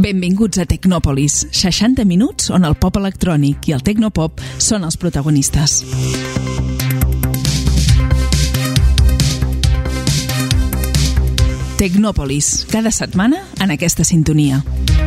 Benvinguts a Tecnòpolis, 60 minuts on el pop electrònic i el tecnopop són els protagonistes. Tecnòpolis, cada setmana en aquesta sintonia.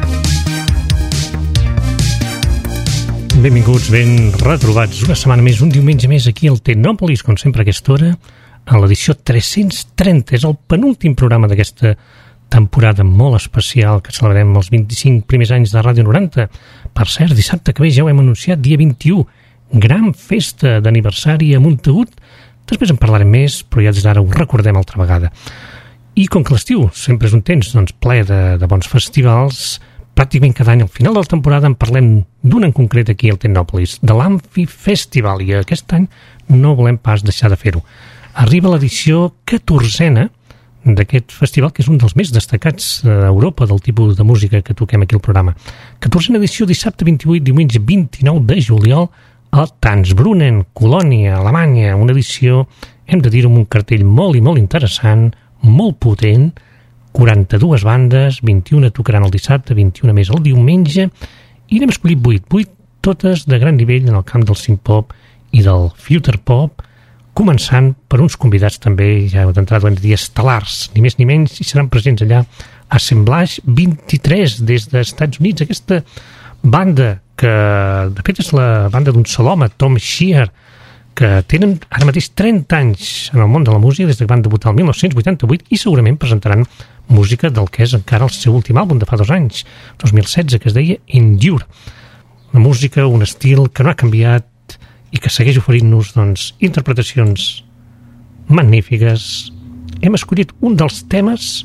Benvinguts, ben retrobats una setmana més, un diumenge més aquí al Tecnòpolis, com sempre a aquesta hora, a l'edició 330. És el penúltim programa d'aquesta temporada molt especial que celebrem els 25 primers anys de Ràdio 90. Per cert, dissabte que ve ja ho hem anunciat, dia 21, gran festa d'aniversari a Montagut. Després en parlarem més, però ja des d'ara ho recordem altra vegada. I com que l'estiu sempre és un temps ple de bons festivals, pràcticament cada any al final de la temporada en parlem d'un en concret aquí al Tecnòpolis, de l'Amphi Festival, i aquest any no volem pas deixar de fer-ho. Arriba l'edició 14a d'aquest festival, que és un dels més destacats a Europa del tipus de música que toquem aquí al programa. 14a edició, dissabte 28, diumenge 29 de juliol, a Tanzbrunnen, Colònia, Alemanya. Una edició, hem de dir-ho, amb un cartell molt i molt interessant, molt potent, 42 bandes, 21 tocaran el dissabte, 21 més el diumenge, i n'hem escollit 8 totes de gran nivell en el camp del synth-pop i del future pop, començant per uns convidats també, ja d'entrada ho hem de dir, estel·lars, ni més ni menys, i seran presents allà Assemblage 23 des dels Estats Units, aquesta banda que de fet és la banda d'un sol home, Tom Shear, que tenen ara mateix 30 anys en el món de la música, des que van debutar el 1988, i segurament presentaran música del que és encara el seu últim àlbum de fa 2 anys, 2016, que es deia Endure. Una música, un estil que no ha canviat i que segueix oferint-nos, doncs, interpretacions magnífiques. Hem escollit un dels temes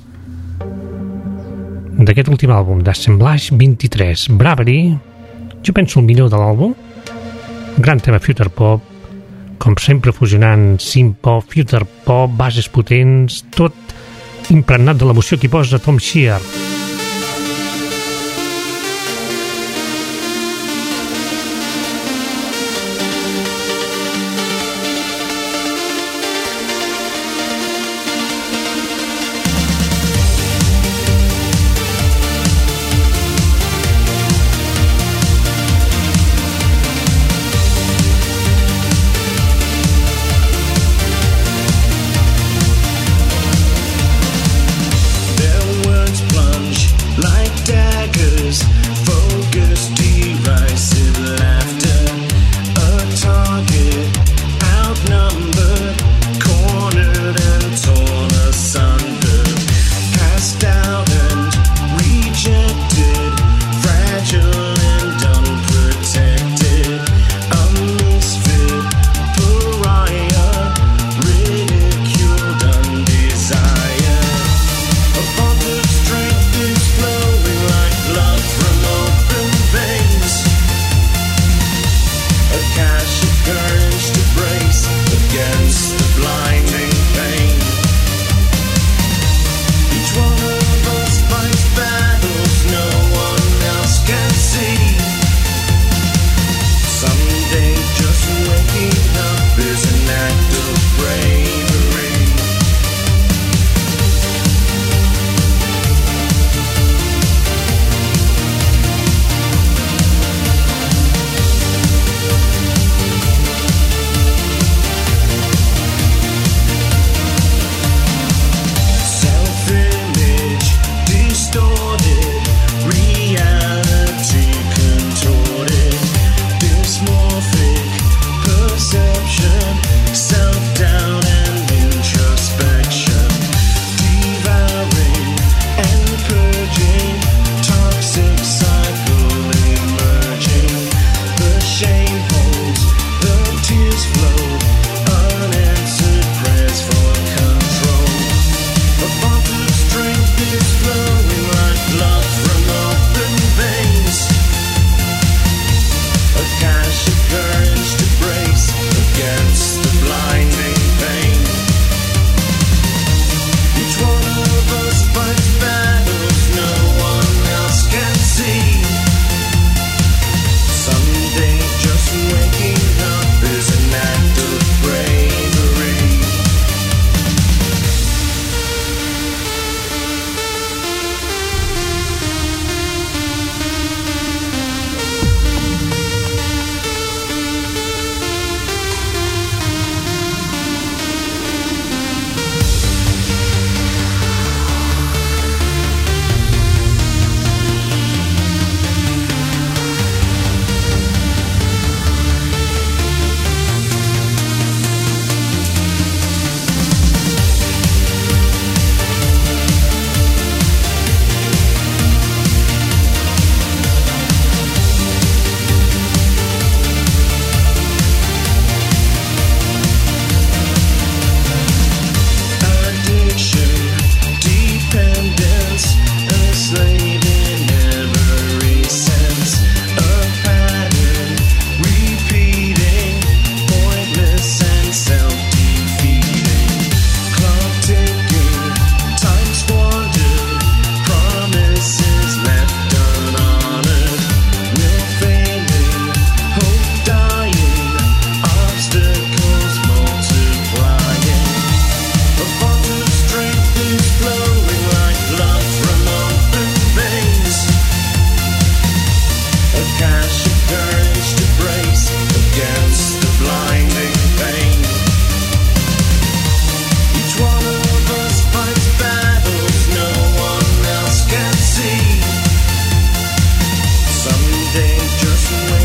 d'aquest últim àlbum, d'Assemblage 23, Bravery, jo penso el millor de l'àlbum, gran tema future pop, com sempre fusionant synth-pop, future pop, bases potents, tot impregnat de l'emoció que hi posa Tom Shear. Their words plunge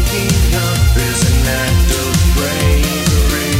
waking up is an act of bravery.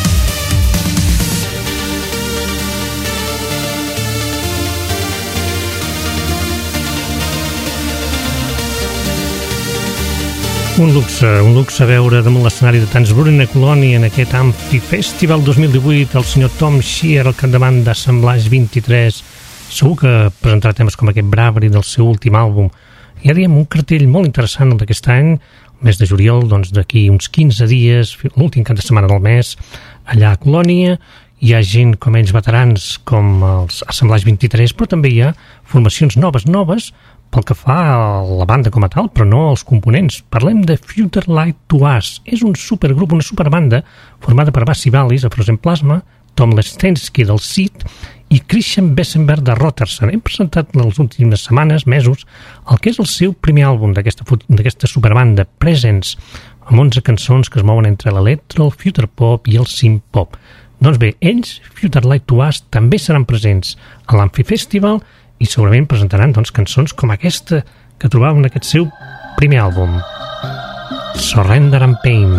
Un luxe veure damunt l'escenari de Tanzburn a Colònia en aquest Amphi Festival 2018 el senyor Tom Shear al capdavant d'Assemblage 23. Segur que presentarà temes com aquest Bravery del seu últim àlbum. I ara un cartell molt interessant d'aquest any, el mes de juliol, doncs d'aquí uns 15 dies, l'últim cap de setmana del mes, allà a Colònia. Hi ha gent com ells veterans, com els Assemblage 23, però també hi ha formacions noves, pel que fa a la banda com a tal, però no als components. Parlem de Future Light to Us. És un supergrup, una superbanda, formada per Bassi Vallis, a Frozen Plasma, Tom Lestensky del Seed i Christian Bessenberg de Rotterdam. Hem presentat en les últimes setmanes, mesos, el que és el seu primer àlbum d'aquesta superbanda, Presence, amb 11 cançons que es mouen entre l'electro, el future pop i el synth pop. Doncs bé, ells, Future Light to Us, també seran presents a l'Amphi Festival i segurament presentaran cançons com aquesta que trobàvem en aquest seu primer àlbum, Surrender and Pain.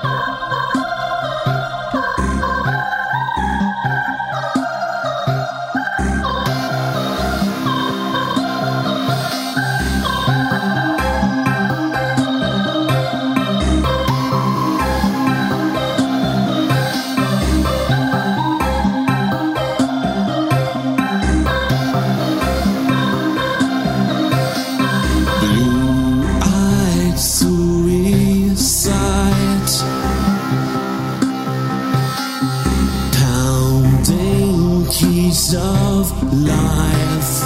Of life,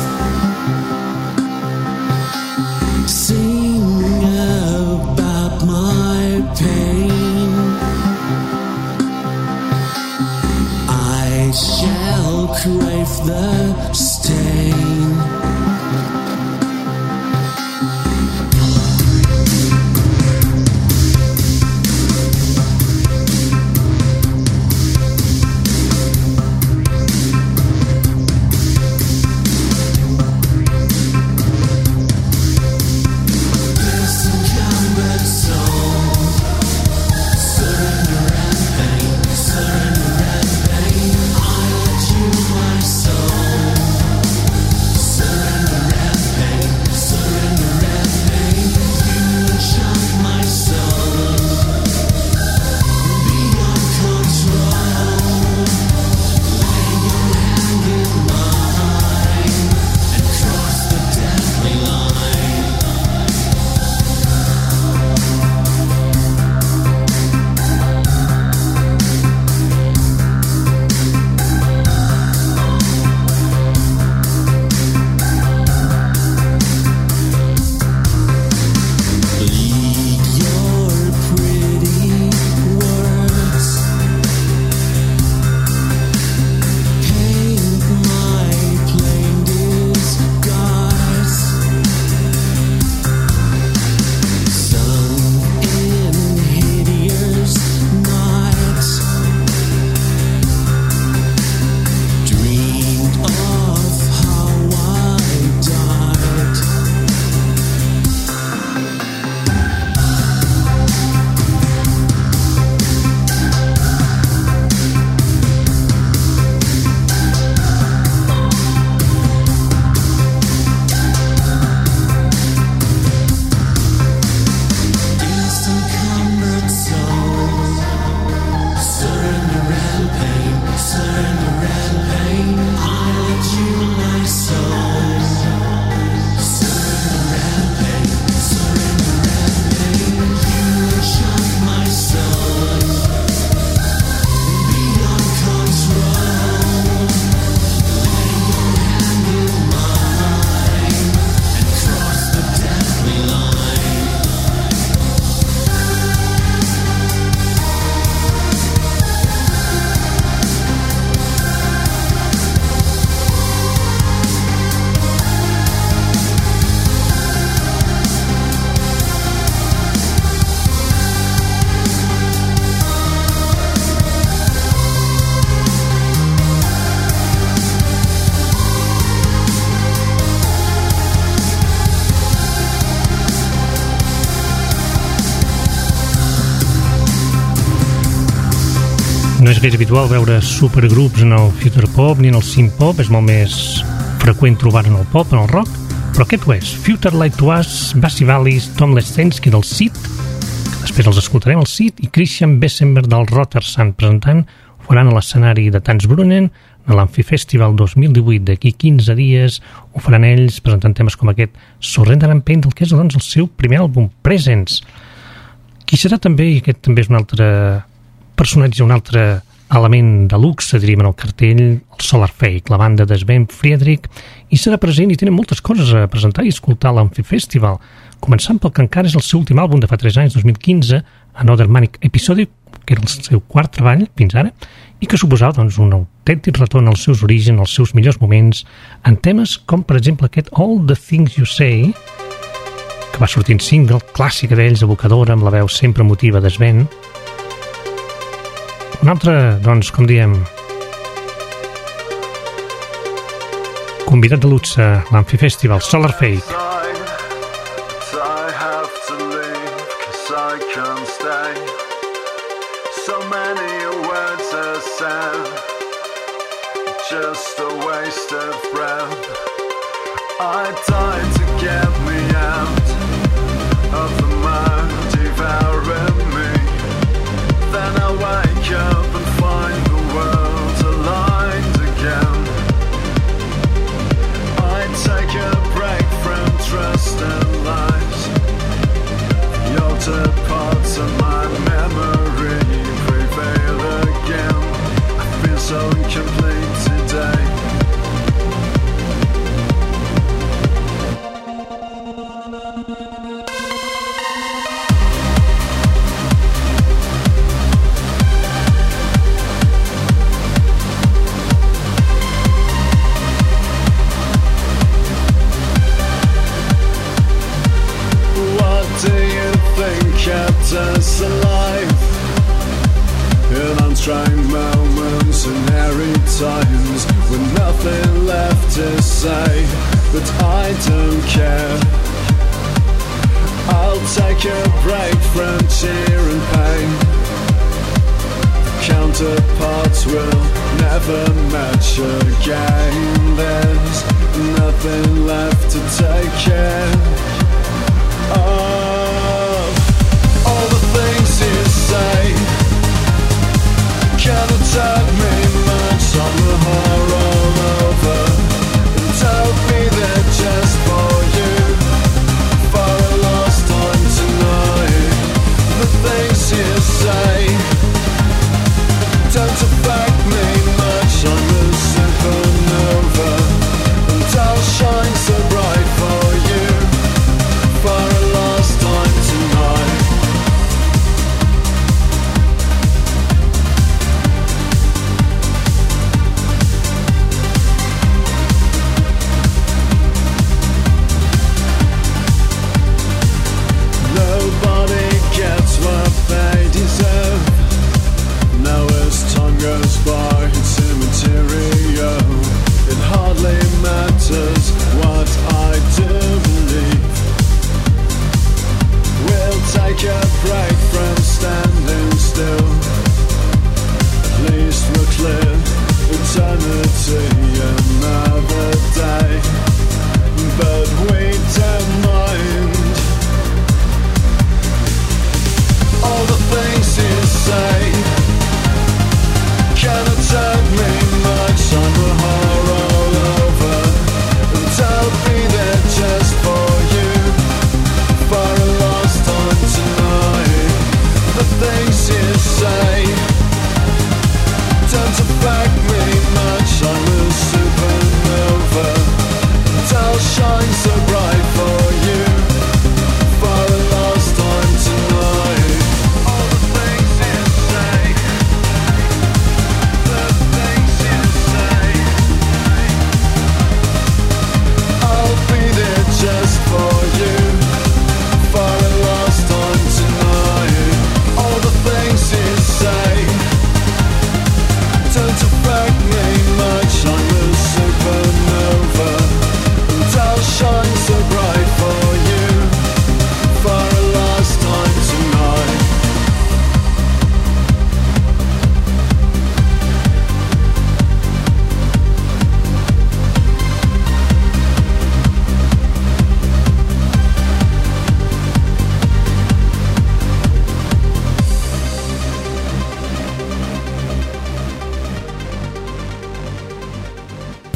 sing about my pain. I shall crave the stain. Surrender es gaire habitual veure supergrups en el future pop ni en el synth pop, és molt més freqüent trobar en el pop, en el rock, però aquest ho és. Future Light to Us, Basie Vallis, Tom Leszczynski del Seed, que després els escoltarem, el Seed, i Christian Bessenberg del Rotersand, presentant, ho faran a l'escenari de Tanzbrunnen, a l'Amfifestival 2018, d'aquí 15 dies, ho faran ells presentant temes com aquest Surrender and Pain, del que és doncs, el seu primer àlbum, Presence. Qui serà també, i aquest també és un altre personatge, un altre element de luxe, diríem, en el cartell, el Solar Fake, la banda de Sven Friedrich, i serà present i tenen moltes coses a presentar i escoltar a l'Amfifestival, començant pel que encara és el seu últim àlbum de fa 3 anys, 2015, Another Manic Episode, que era el seu quart treball fins ara, i que suposava doncs, un autèntic retorn als seus orígens, als seus millors moments, en temes com, per exemple, aquest All the Things You Say, que va sortir en single, clàssica d'ells, evocadora, amb la veu sempre emotiva de Sven. Un altre, doncs, com diem, convidat de luxe a l'Amfifestival, Solar Fake. I have to leave 'cause I can't stay. So many words are said, just a waste of breath. I died to get me out of the mud devouring me. Then I wake up and find the world aligned again. I take a break from trust and lies. The altered parts of my memory prevail again. I feel so incomplete today. Kept us alive in untrained moments and hairy times with nothing left to say, but I don't care. I'll take a break from cheer and pain. The counterparts will never match again. There's nothing left to take care of. All the things you say cannot tell me much. I'm the horror over, and I'll be there just for you, for a last time tonight. The things you say don't affect me much. I'm a supernova, and I'll shine so bright for you, for a last time tonight.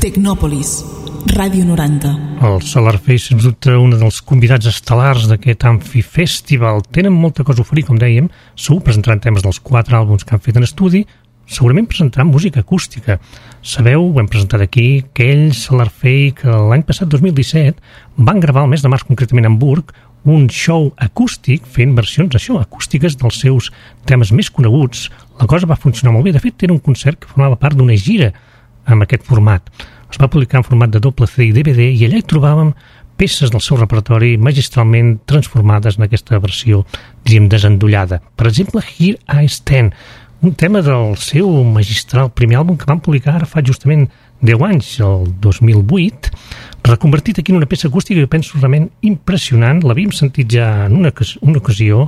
Tecnòpolis, Ràdio 90. El Solar Face, sens dubte, un dels convidats estel·lars d'aquest Amphi Festival. Tenen molta cosa a oferir, com dèiem. Segur presentaran temes dels 4 àlbums que han fet en estudi. Segurament presentaran música acústica. Sabeu, ho hem presentat aquí, que ells, Solar Face, que l'any passat, 2017, van gravar el mes de març, concretament a Hamburg, un show acústic fent versions, això, acústiques dels seus temes més coneguts. La cosa va funcionar molt bé. De fet, era un concert que formava part d'una gira amb aquest format. Es va publicar en format de doble CD i DVD i allà hi trobàvem peces del seu repertori magistralment transformades en aquesta versió, diguem, desendollada. Per exemple, Here I Stand, un tema del seu magistral primer àlbum que van publicar ara fa justament 10 anys, el 2008, reconvertit aquí en una peça acústica que penso realment impressionant. L'havíem sentit ja en una ocasió.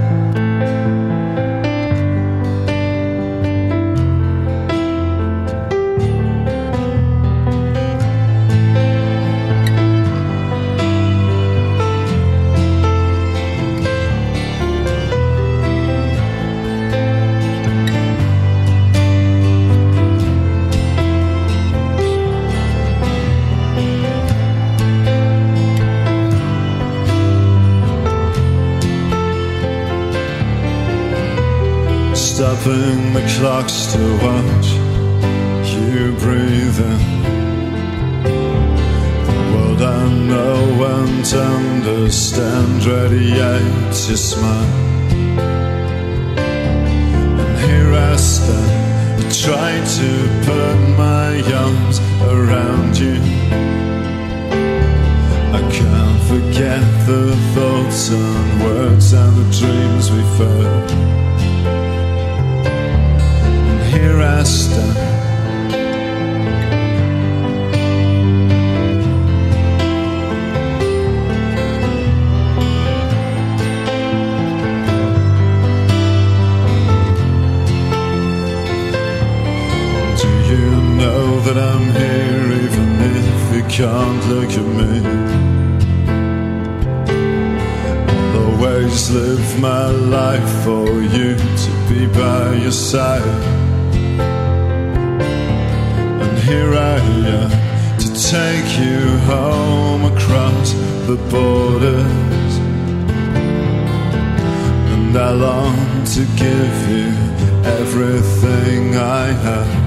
Stopping the clocks to watch you breathe in. The world I know and understand radiates your smile. And here I stand, trying to put my arms around you. I can't forget the thoughts and words and the dreams we've heard. Here I stand, do you know that I'm here even if you can't look at me? I'll always live my life for you to be by your side. Here I am to take you home across the borders, and I long to give you everything I have.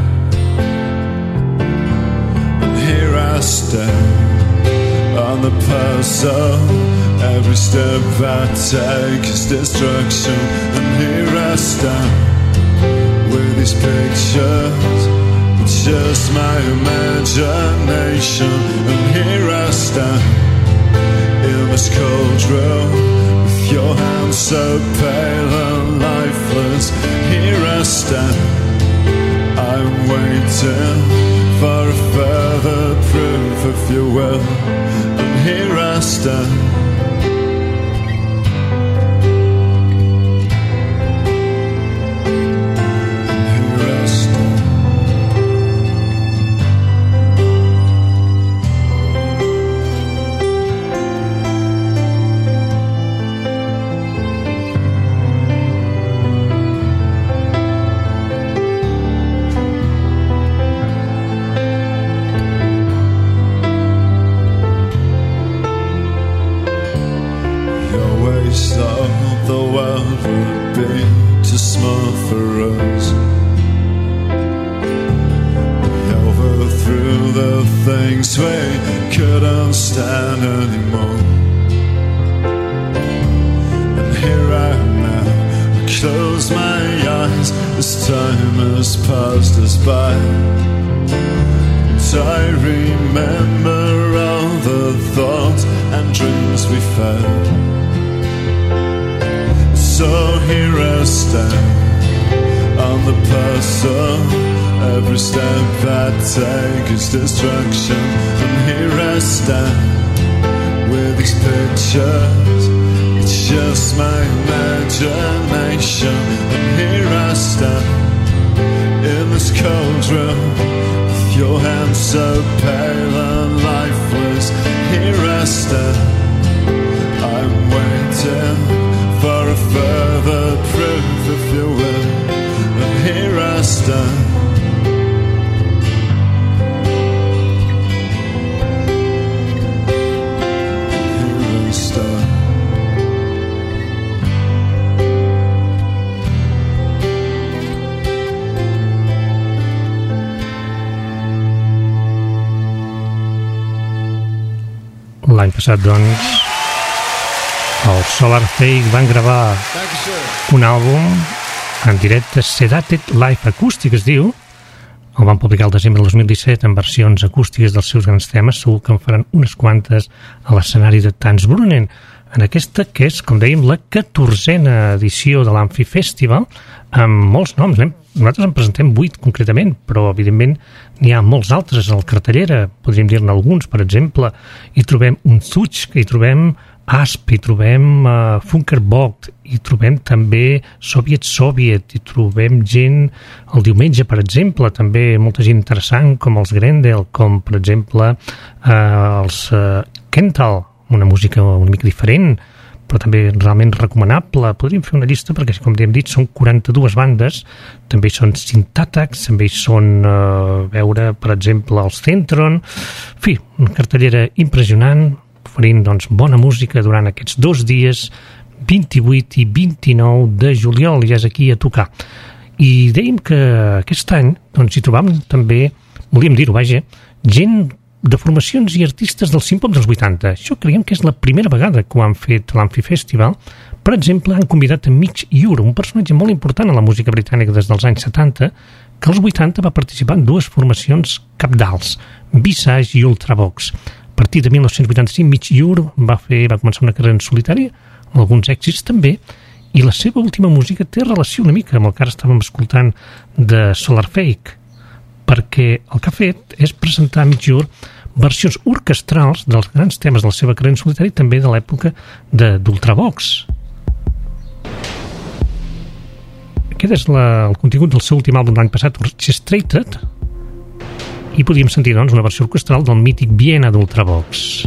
And here I stand on the puzzle, every step I take is destruction. And here I stand with these pictures, just my imagination. And here I stand in this cold room with your hands so pale and lifeless. Here I stand, I'm waiting for a further proof of your will. And here I stand, we couldn't stand anymore. And here I am now, I close my eyes as time has passed us by. And I remember all the thoughts and dreams we've had. So here I stand on the puzzle, every step I take is destruction. And here I stand with these pictures, it's just my imagination. And here I stand in this cold room with your hands so pale and lifeless. Here I stand, I'm waiting for a further proof of your will. And here I stand, L'any passat, doncs, el Solar Fake van gravar un àlbum en directe, Sedated Live Acoustic es diu. El van publicar el desembre del 2017 en versions acústiques dels seus grans temes. Segur que en faran unes quantes a l'escenari de Tanzbrunnen, en aquesta que és, com dèiem, la 14a edició de l'Amphi Festival, amb molts noms. Nosaltres en presentem 8 concretament, però evidentment n'hi ha molts altres al cartellera. Podríem dir-ne alguns, per exemple, hi trobem un Zuch, hi trobem Asp, hi trobem Funkerbocht, hi trobem també Soviet, hi trobem gent el diumenge, per exemple, també molta gent interessant, com els Grendel, com per exemple els Kental, una música una mica diferent, però també realment recomanable. Podríem fer una llista perquè, com hem dit, són 42 bandes, també hi són Syntatax, també hi són, veure, per exemple, els Centron, en fi, una cartellera impressionant, oferint doncs, bona música durant aquests 2 dies, 28 i 29 de juliol, ja és aquí a tocar. I dèiem que aquest any doncs, hi trobàvem també, volíem dir-ho, vaja, gent de formacions i artistes del synth-pop dels 80. Això creiem que és la primera vegada que ho han fet a l'Amphi Festival. Per exemple, han convidat a Mitch Ure, un personatge molt important a la música britànica des dels anys 70, que als 80 va participar en 2 formacions cabdals, Visage i Ultravox. A partir de 1985, Mitch Ure va començar una carrera en solitari, amb alguns èxits també, i la seva última música té relació una mica amb el que ara estàvem escoltant de Solar Fake, perquè el que ha fet és presentar a Mitch Ure versions orquestrals dels grans temes de la seva carrera en solitari, també de l'època d'Ultravox. Aquest és el contingut del seu últim àlbum l'any passat, Orchestrated, i podíem sentir doncs, una versió orquestral del mític Viena d'Ultravox.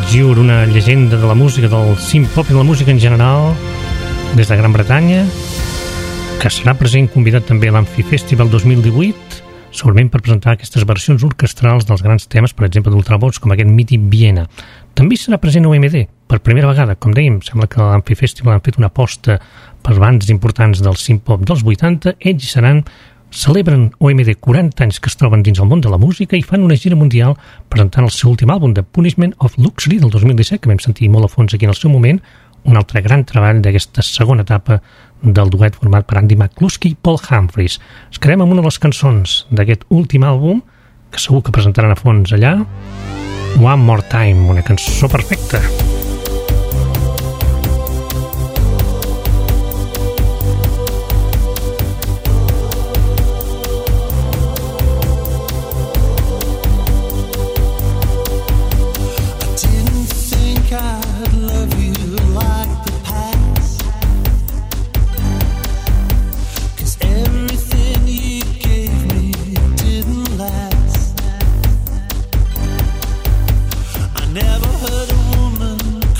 Fitzgerald, una llegenda de la música, del synth-pop i de la música en general, des de Gran Bretanya, que serà present convidat també a l'Amphi Festival 2018, segurament per presentar aquestes versions orquestrals dels grans temes, per exemple d'Ultravox, com aquest mític Viena. També serà present OMD, per primera vegada, com dèiem, sembla que a l'Amphi Festival han fet una aposta per bandes importants del synth-pop dels 80, ells celebren OMD 40 anys que es troben dins el món de la música i fan una gira mundial presentant el seu últim àlbum, The Punishment of Luxury, del 2017, que vam sentir molt a fons aquí en el seu moment, un altre gran treball d'aquesta segona etapa del duet format per Andy McCluskey i Paul Humphries. Es quedem amb una de les cançons d'aquest últim àlbum, que segur que presentaran a fons allà, One More Time, una cançó perfecta. Never heard a woman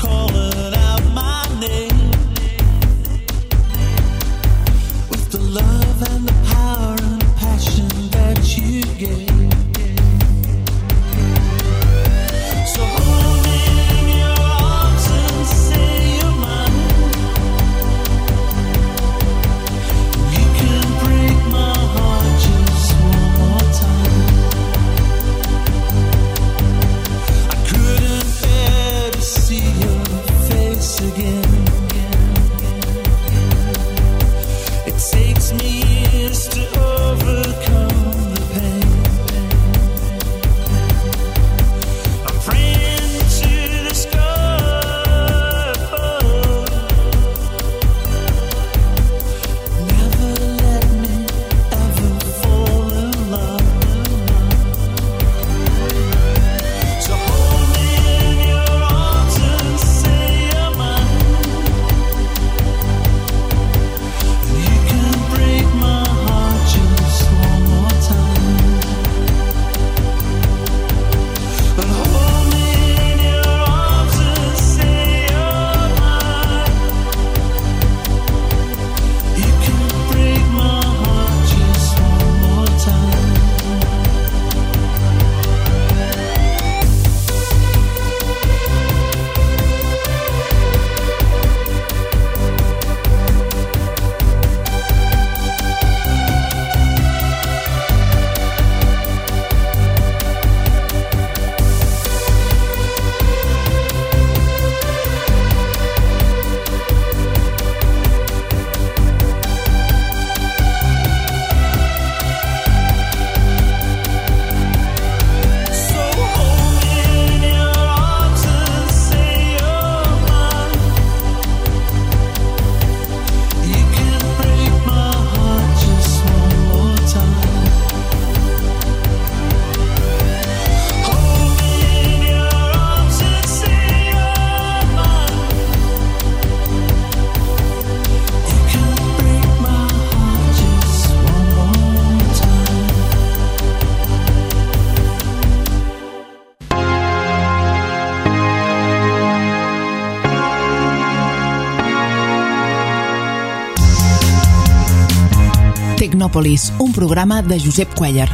Tecnòpolis, un programa de Josep Cuéllar.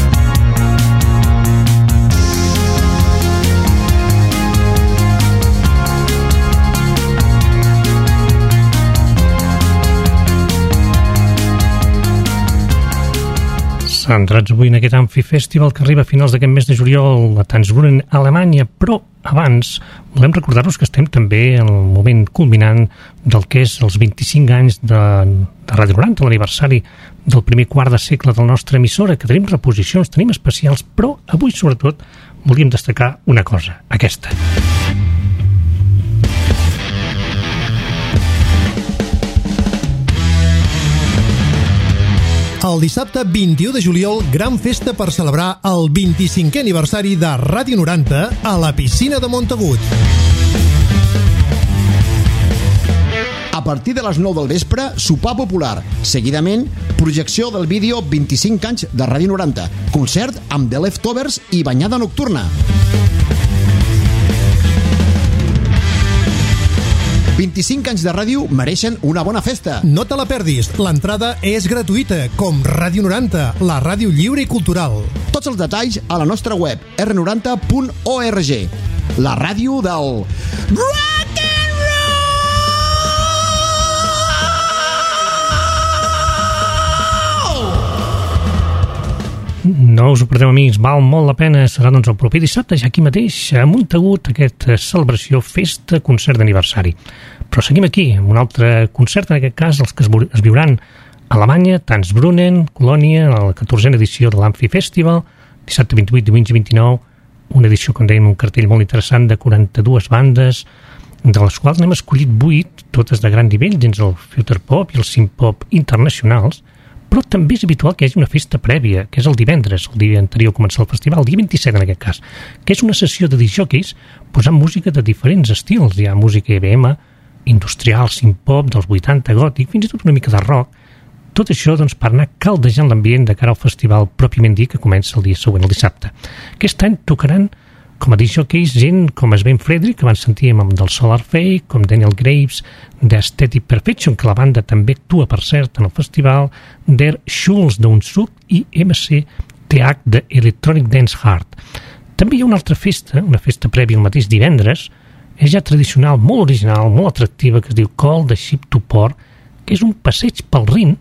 Centrats avui en aquest Amphi Festival que arriba a finals d'aquest mes de juliol a Tanzbrunn, Alemanya, però abans volem recordar-vos que estem també en el moment culminant del que és els 25 anys de Ràdio 90, l'aniversari del primer quart de segle del nostre emissora, que tenim reposicions, tenim especials, però avui sobretot volíem destacar una cosa, aquesta. El dissabte 21 de juliol, gran festa per celebrar el 25è aniversari de Ràdio 90 a la piscina de Montagut. A partir de les 9 del vespre, sopar popular. Seguidament, projecció del vídeo 25 anys de Ràdio 90, concert amb The Leftovers i banyada nocturna. 25 anys de ràdio mereixen una bona festa. No te la perdis, l'entrada és gratuïta, com Ràdio 90, la ràdio lliure i cultural. Tots els detalls a la nostra web r90.org. La ràdio del rock and roll! No us ho perdeu, amics, val molt la pena. Serà doncs el proper dissabte, ja aquí mateix, a Montagut, aquesta celebració, festa, concert d'aniversari. Però seguim aquí, amb un altre concert, en aquest cas, els que es viuran a Alemanya, Tanzbrunnen, Colònia, a la 14a edició de l'Amphi Festival, dissabte 28, diumenge 29, una edició, com dèiem, un cartell molt interessant de 42 bandes, de les quals n'hem escollit 8, totes de gran nivell, dins el future pop i el synth-pop internacionals, però també és habitual que hi hagi una festa prèvia, que és el divendres, el dia anterior a començar el festival, el dia 27 en aquest cas, que és una sessió de discjòqueis posant música de diferents estils. Hi ha música EBM, industrial, synth-pop, dels 80, gòtic, fins i tot una mica de rock. Tot això doncs, per anar caldejant l'ambient de cara al festival pròpiament dit que comença el dia següent, el dissabte. Aquest any tocaran com a discjòqueis gent com Sven Friedrich, que van sentir amb del Solar Fake, com Daniel Graves, d'Aesthetic Perfection, que la banda també actua, per cert, en el festival, Der Schulz d'Unsuk i MCTH de Electronic Dance Heart. També hi ha una altra festa, una festa prèvia el mateix divendres, és ja tradicional, molt original, molt atractiva, que es diu Call the Ship to Port, que és un passeig pel Rin,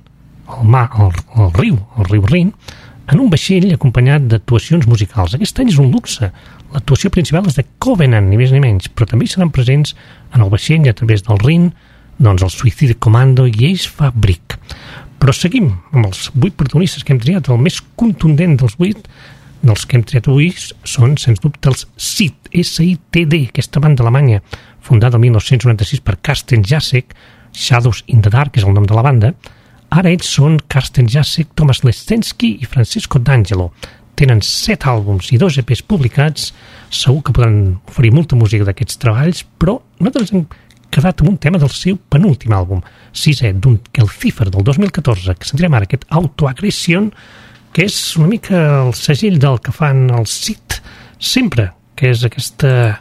el riu Rin, en un vaixell acompanyat d'actuacions musicals. Aquest any és un luxe. L'actuació principal és de Covenant, ni més ni menys, però també hi seran presents en el vaixell a través del Rin, doncs el Suicide Commando i Ace Fabric. Però seguim amb els 8 protagonistes que hem triat. El més contundent dels 8 dels que hem triat avui són, sens dubte, els SITD, S-I-T-D, aquesta banda alemanya, fundada el 1996 per Carsten Jasek, Shadows in the Dark és el nom de la banda. Ara ells són Carsten Jasek, Thomas Leszczynski i Francesco D'Angelo. Tenen 7 àlbums i 2 EPs publicats. Segur que podran oferir molta música d'aquests treballs, però nosaltres hem quedat amb un tema del seu penúltim àlbum, 6è, d'un Kelcifer del 2014, que sentirem ara, aquest Autoaggression, que és una mica el segell del que fan els SITD sempre, que és aquesta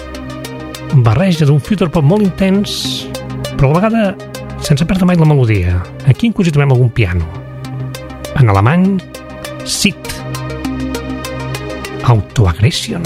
barreja d'un future pop molt intens, però a la vegada sense perdre mai la melodia. Aquí inclús hi trobem algun piano. En alemany, SITD. Autoaggression.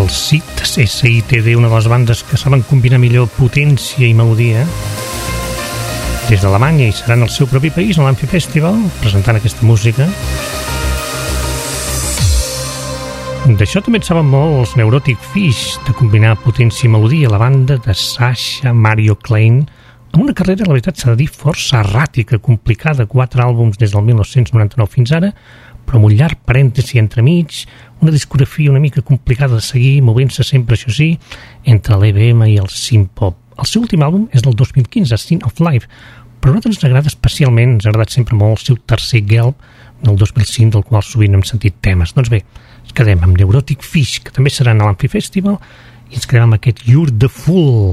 SIT, SITD, una de les bandes que saben combinar millor potència i melodia, des d'Alemanya, i seran al seu propi país, a l'Amphi Festival, presentant aquesta música. D'això també en saben molt els Neurotic Fish, de combinar potència i melodia, la banda de Sasha Mario Klein, amb una carrera, la veritat s'ha de dir, força erràtica, complicada, 4 àlbums des del 1999 fins ara, però amb un llarg parèntesi entremig, una discografia una mica complicada de seguir, movent-se sempre, això sí, entre l'EBM i el synth-pop. El seu últim àlbum és del 2015, Sin of Life, però a nosaltres ens agrada especialment, ens ha agradat sempre molt el seu tercer Gelb del 2005, del qual sovint hem sentit temes. Doncs bé, ens quedem amb Neurotic Fish, que també seran a l'Amphi Festival, i ens quedem amb aquest You're the Fool.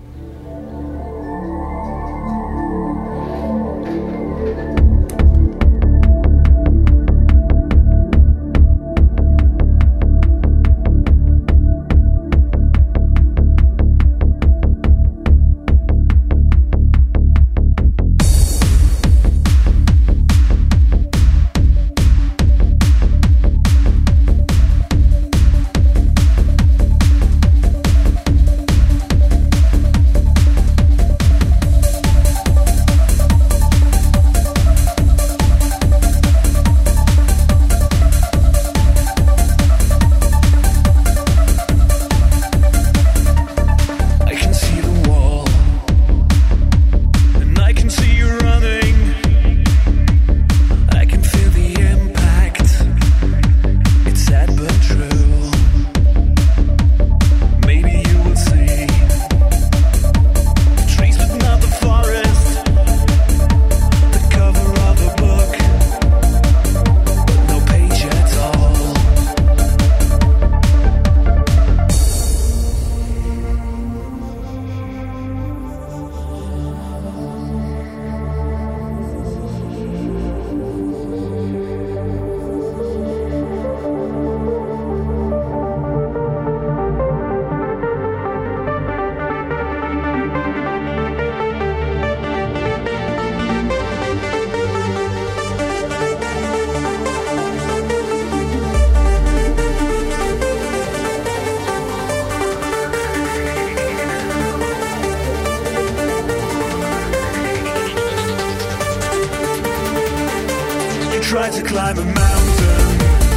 Try to climb a mountain,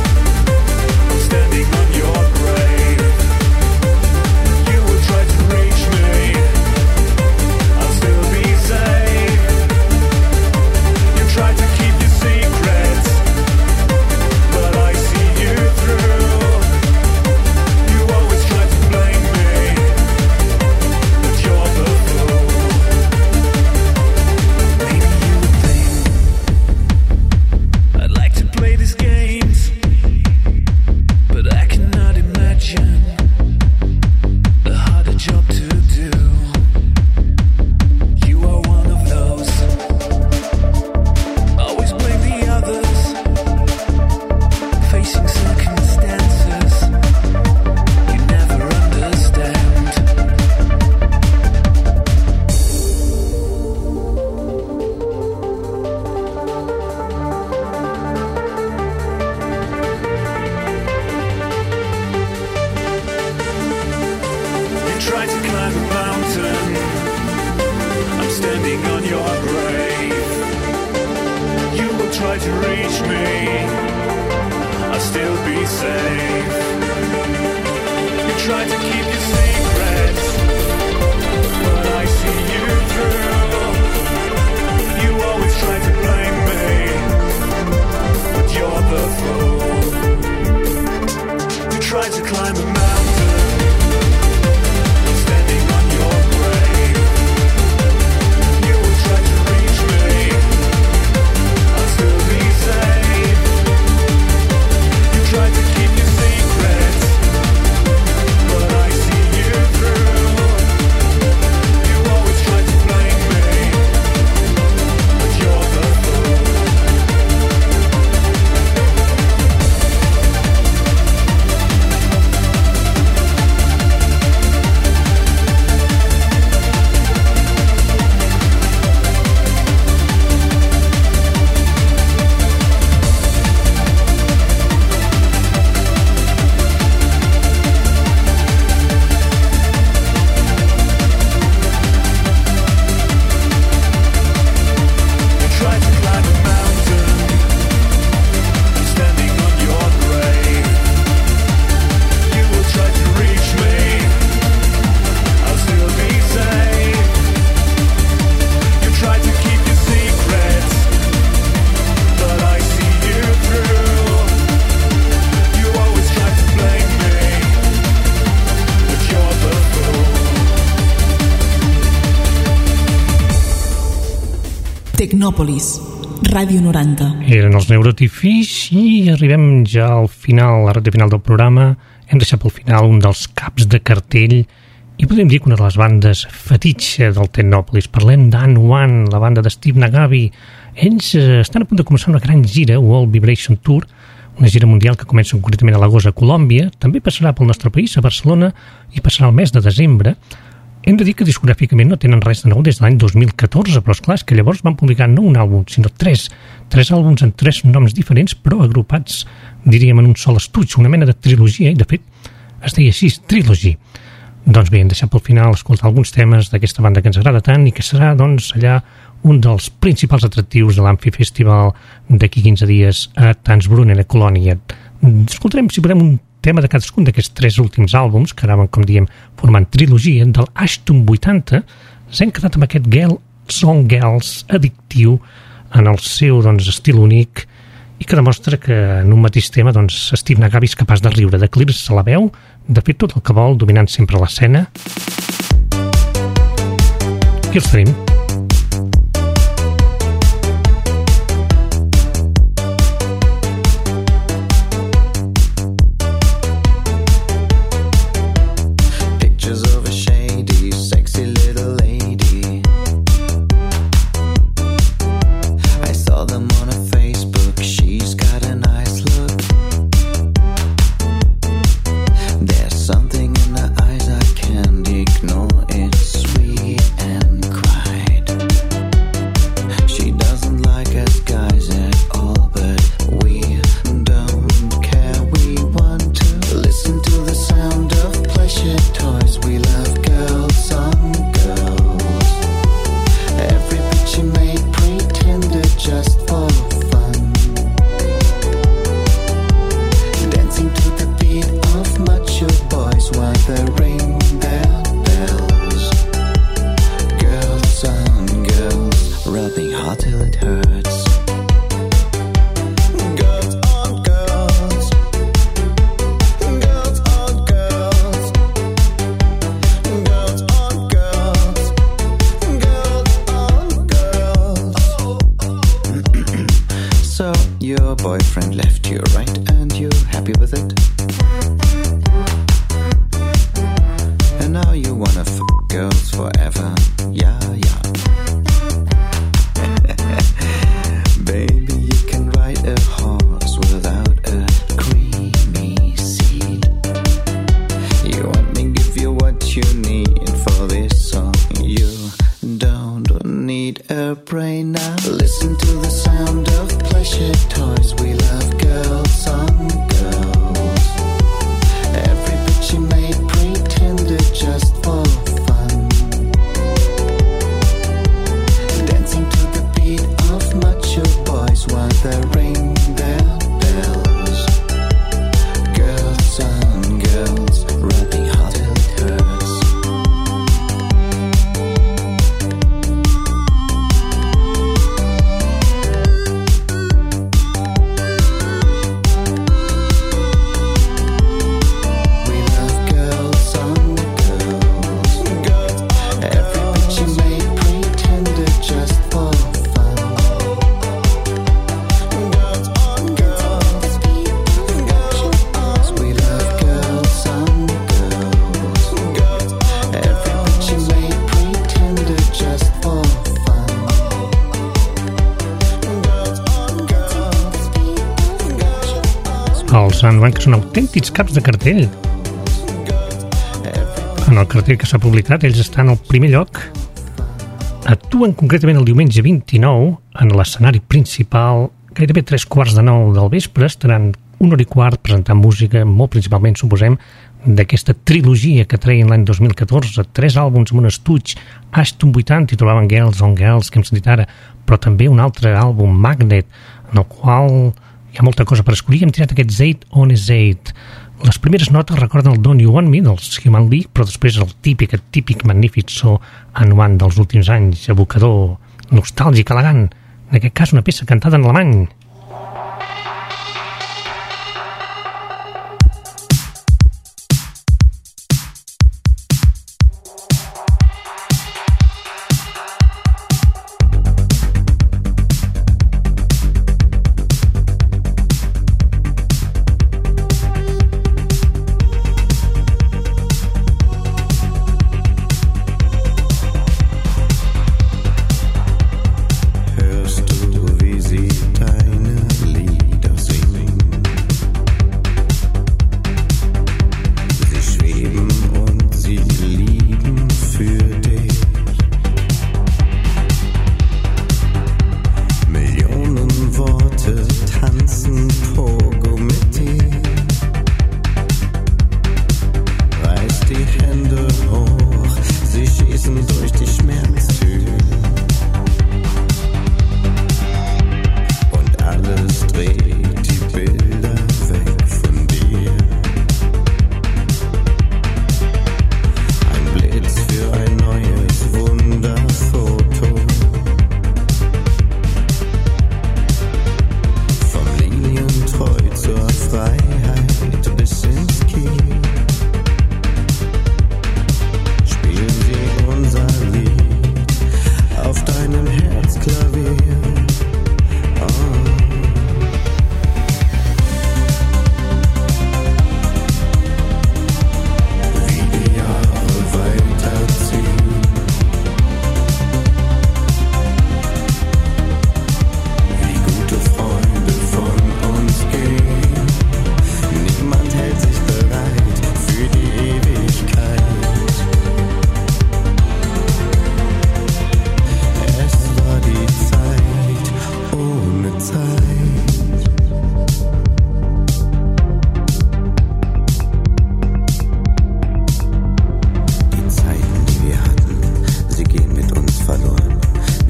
I'm standing on your grave. You will try to reach me, I'll still be safe. You try to keep your secrets, but I see you through. You always try to blame me, but you're the fool. Maybe you would think I'd like to play these games, but I cannot imagine a harder job to do. You are one of those, always blame the others, facing circumstances you never understand. You try to climb a mountain, I'm standing on your grave. You will try to reach me, I'll still be safe. You try to keep your secrets, but I see you through. You always try to blame me, but you're the fool. You try to climb a mountain, standing on your grave. You will try to reach me, I'll still be safe. You try to keep your secrets, but I see you Tecnòpolis, Ràdio 90. Eren els Neurotifish i arribem ja al final, a la recta final del programa. Hem deixat pel final un dels caps de cartell i podem dir que una de les bandes fetitxe del Tecnòpolis. Parlem d'An One, la banda de Steve Nagabi. Ells estan a punt de començar una gran gira, World Vibration Tour, una gira mundial que comença concretament a l'agost a Colòmbia, també passarà pel nostre país, a Barcelona, i passarà el mes de desembre. Hem de dir que discogràficament no tenen res de nou des de l'any 2014, però esclar, és que llavors van publicar no un àlbum, sinó tres àlbums amb tres noms diferents, però agrupats, diríem, en un sol estuig, una mena de trilogia, i de fet es deia així, Trilogy. Doncs bé, hem deixat pel final escoltar alguns temes d'aquesta banda que ens agrada tant i que serà, doncs, allà un dels principals atractius de l'Amphi Festival d'aquí 15 dies a Tanzbrunnen, a Colònia. Escoltarem, si podem, un tema de cadascun d'aquests tres últims àlbums, que anaven, com diem, formant trilogia, del Ashton 80, ens hem quedat amb aquest Song Girls addictiu en el seu, doncs, estil únic i que demostra que en un mateix tema, doncs, Steve Nagabi és capaç de riure, d'aclarir-se la veu, de fer tot el que vol, dominant sempre l'escena. Aquí els tenim. Els An One, que són autèntics caps de cartell. En el cartell que s'ha publicat, ells estan al primer lloc. Actuen concretament el diumenge 29 en l'escenari principal, gairebé 8:45 del vespre. Estaran 1h15 presentant música, molt principalment, suposem, d'aquesta trilogia que treien l'any 2014, 3 àlbums amb un estuig, Ashton 80, i trobaven Girls on Girls, que hem sentit ara, però també un altre àlbum, Magnet, en el qual hi ha molta cosa per escollir. Hem tirat aquests 8 on is 8. Les primeres notes recorden el Don't You Want Me dels Human League, però després el típic magnífic so An One dels últims anys, evocador, nostàlgic, elegant. En aquest cas una peça cantada en alemany.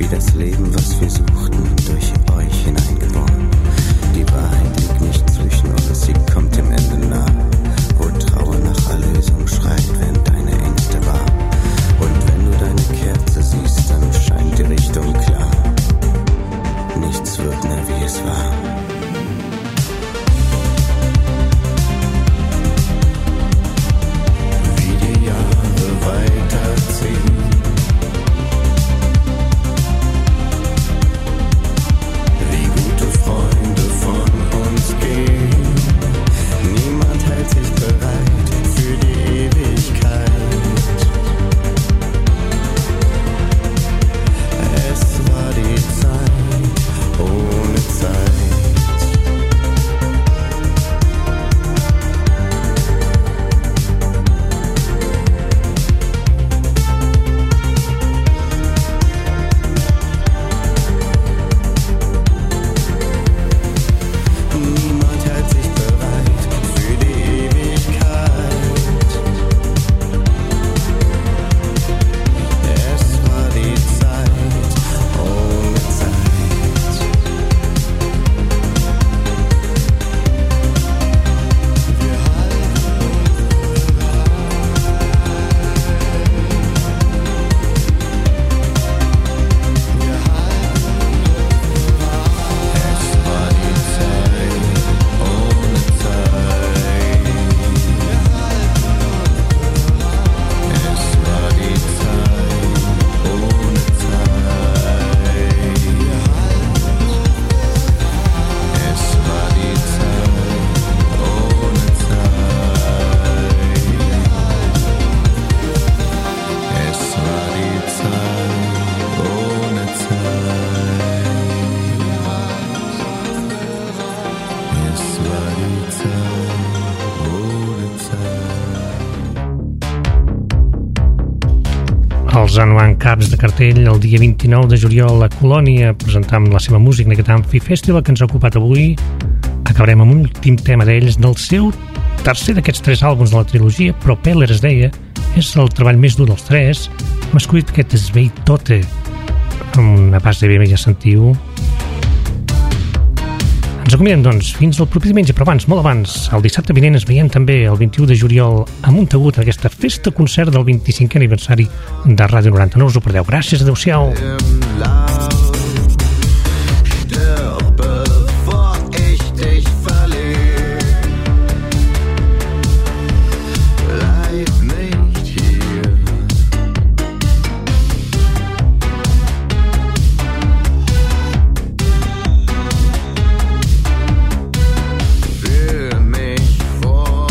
wie das Leben, was wir suchten, durch euch hineingeboren. Die Wahrheit liegt nicht zwischen uns, sie kommt dem Ende nah, wo Trauer nach Erlösung schreit, werden deine Ängste wahr. Und wenn du deine Kerze siehst, dann scheint die Richtung klar. Nichts wird mehr, wie es war. Wie die Jahre weiterziehen, wie gute Freunde von uns gehen. Niemand hält sich bereit für die Ewigkeit. Es war die Zeit ohne Zeit. Niemand hält sich bereit für die Ewigkeit. Es war die Zeit ohne Zeit. Wir Es war die Zeit ohne Zeit. Es war die Zeit ohne Zeit. Es war die Zeit ohne Zeit. Es war die Zeit ohne Zeit. Es war die Zeit ohne Zeit. Els Anuant Caps de cartell el dia 29 de juliol a Colònia presentant la seva música en aquest Amphi Festival que ens ha ocupat avui. Acabarem amb un últim tema d'ells del seu tercer d'aquests 3 àlbums de la trilogia, Propeller es deia, és el treball més dur dels 3. Hem escollit aquest Svei Tote amb una base bé, ja sentiu. Ens acomiadem, doncs, fins al proper diumenge, però abans, molt abans, el dissabte vinent es veiem també el 21 de juliol a Montagut en aquesta festa-concert del 25è aniversari de Ràdio 90. No us ho perdeu. Gràcies, adeu-siau. Bevor ich dich verliere, bleib nicht hier. Fühl mich vor,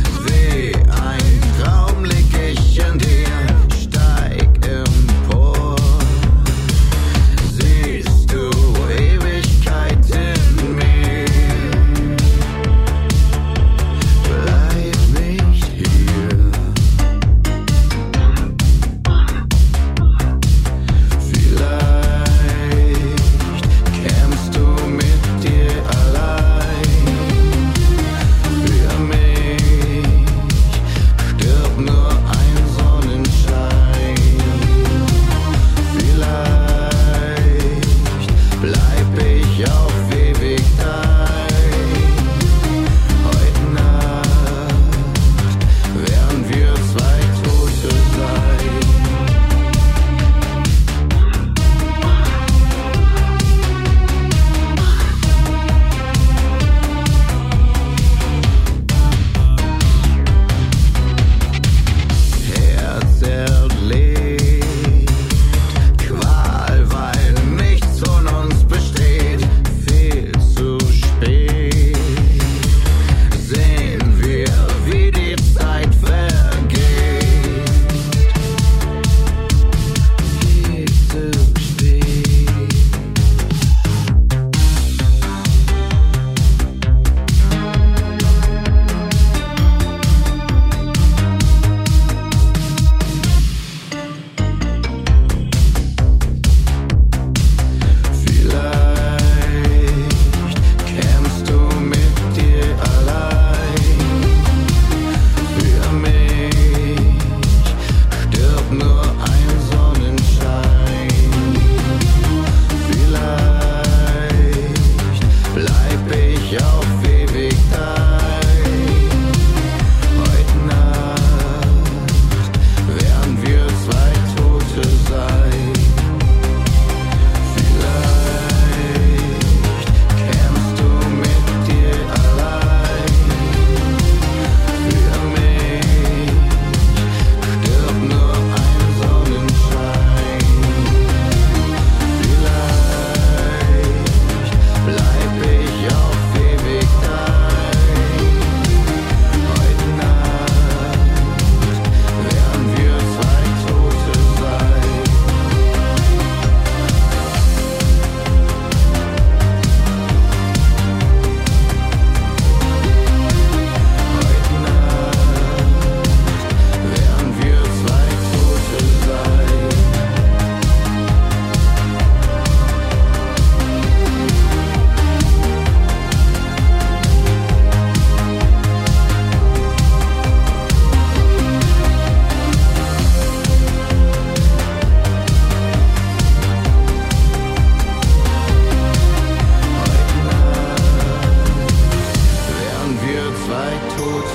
wie ein Traum lieg ich in dir, steig empor.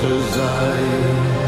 'cause I